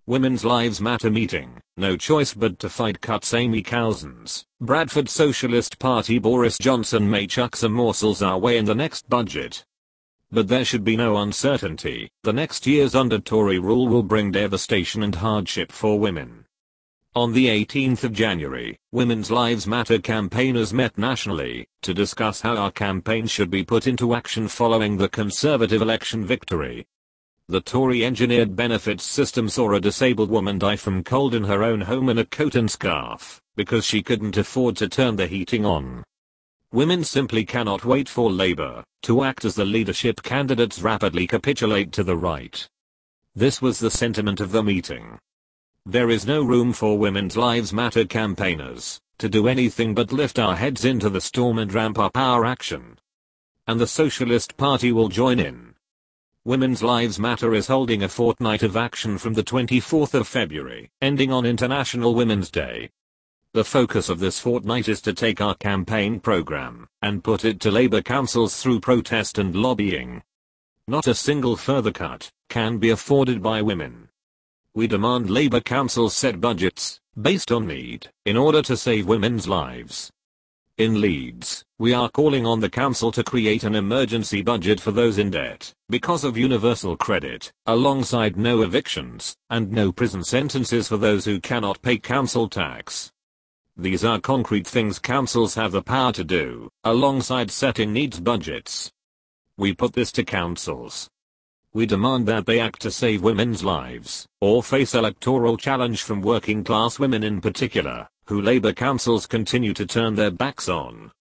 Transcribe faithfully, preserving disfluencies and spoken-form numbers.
Women's Lives Matter meeting, no choice but to fight, cuts Amy Couzens. Bradford Socialist Party Boris Johnson may chuck some morsels our way in the next budget. But there should be no uncertainty, the next years under Tory rule will bring devastation and hardship for women. On the eighteenth of January, Women's Lives Matter campaigners met nationally to discuss how our campaign should be put into action following the Conservative election victory. The Tory-engineered benefits system saw a disabled woman die from cold in her own home in a coat and scarf because she couldn't afford to turn the heating on. Women simply cannot wait for Labour to act as the leadership candidates rapidly capitulate to the right. This was the sentiment of the meeting. There is no room for Women's Lives Matter campaigners to do anything but lift our heads into the storm and ramp up our action. And the Socialist Party will join in. Women's Lives Matter is holding a fortnight of action from the twenty-fourth of February, ending on International Women's Day. The focus of this fortnight is to take our campaign program and put it to Labour councils through protest and lobbying. Not a single further cut can be afforded by women. We demand Labour councils set budgets based on need in order to save women's lives. In Leeds, we are calling on the council to create an emergency budget for those in debt because of universal credit, alongside no evictions and no prison sentences for those who cannot pay council tax. These are concrete things councils have the power to do, alongside setting needs budgets. We put this to councils. We demand that they act to save women's lives, or face electoral challenge from working class women in particular, who Labour councils continue to turn their backs on.